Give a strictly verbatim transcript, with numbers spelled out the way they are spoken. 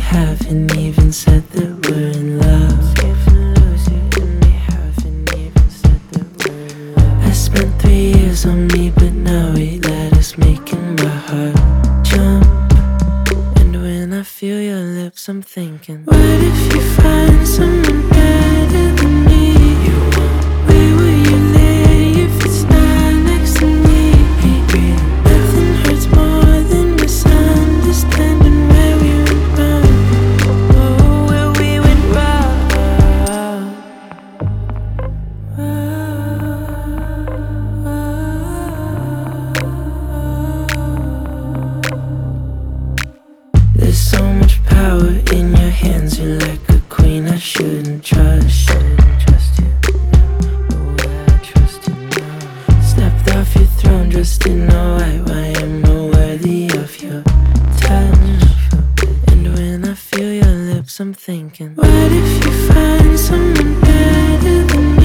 haven't even said that we're in love. Scared to lose you, and we haven't even said that we're in love. I spent three years on me, but now eight letters making my heart jump. And when I feel your lips, I'm thinking, what if you find someone better than me? You won't. Where will you lay if it's not next to me? Nothing hurts more than misunderstanding where we went wrong. Oh, where we went wrong. There's so much power in your hands. You're like a queen I shouldn't trust. Shouldn't trust you. Oh, will I trust you now? Stepped off your throne dressed in all white. Why am I worthy of your touch? And when I feel your lips, I'm thinking, what if you find someone better than me?